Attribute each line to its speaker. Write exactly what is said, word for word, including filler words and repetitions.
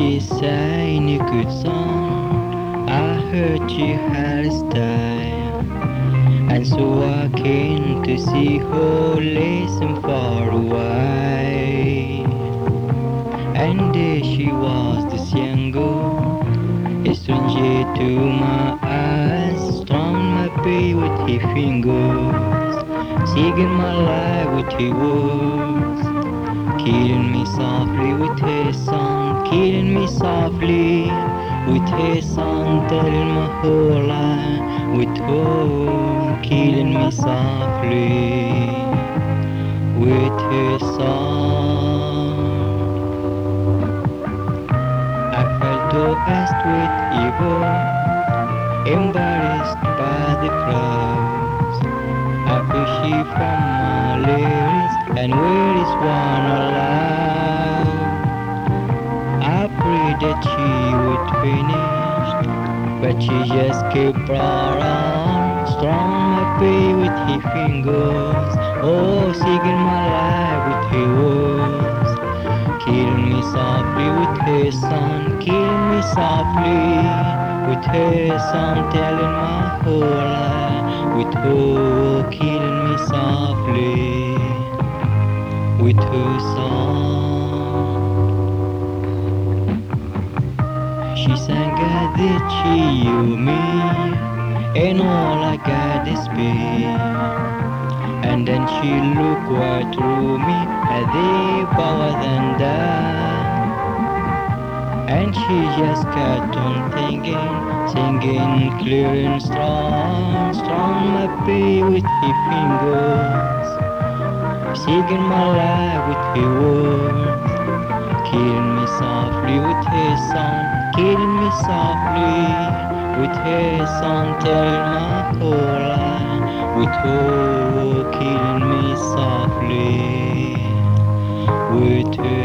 Speaker 1: she sang a good song. I heard she had a style, and so I came to see her listen for a while. And there she was, this young girl, a stranger to my eyes, strung my babe with her fingers, singing my life with her words, killing me softly with her song, killing me softly with her song, telling my whole life with her, killing me softly with her song. I felt oppressed with evil, embarrassed by the crowds. I fishy from my lyrics, and where is one alive? I prayed that she would finish, but she just kept right on, strung my pain with her fingers, oh, singing my life with her words, killing me softly with her song, killing me softly with her song, telling my whole life with her, killing me softly with her song. She sang, God, did she you me, and all I got is pain. And then she looked right through me as if I wasn't there. And she just kept on thinking, singing clear and strong, strong my pain with her fingers, singing my life with her words, killing me softly with her song, killing me softly with her song, telling my whole life with her, killing me softly with her